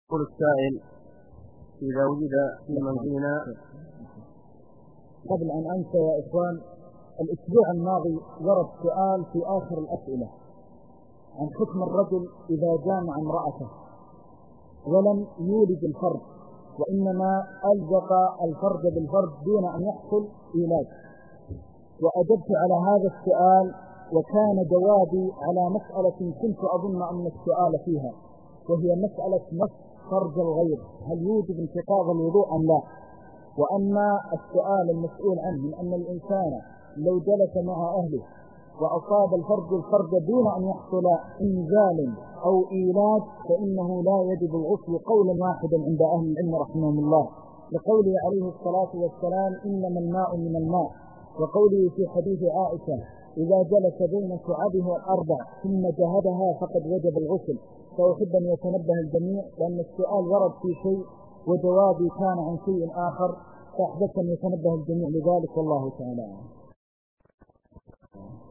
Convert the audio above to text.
يقول السائل: إذا وجد في منزلنا. قبل أن أنسى يا إخوان، الأسبوع الماضي ورد سؤال في آخر الأسئلة عن حكم الرجل إذا جامع امرأته ولم يولد الفرد، وإنما ألزق الفرد بالفرد دون أن يحصل إيلاد. وأجبت على هذا السؤال، وكان جوابي على مسألة كنت أظن أن السؤال فيها، وهي مسألة مس فرج الغير، هل يوجب انتقاض الوضوء أم لا؟ وأما السؤال المسؤول عنه من أن الإنسان لو جلس مع أهله وأصاب الفرد دون أن يحصل إنزال أو إيلاد فإنه لا يجب الغسل قولا واحدا عند أهل العلم رحمهم الله، لقوله عليه الصلاة والسلام: إنما الماء من الماء، وقوله في حديث عائشة: إذا جلس بين شعبه الأربع ثم جهدها فقد وجب الغسل. فأحب أن يتنبه الجميع، لأن السؤال ورد في شيء وجوابي كان عن شيء آخر، فأحببت أن يتنبه الجميع لذلك، والله تعالى.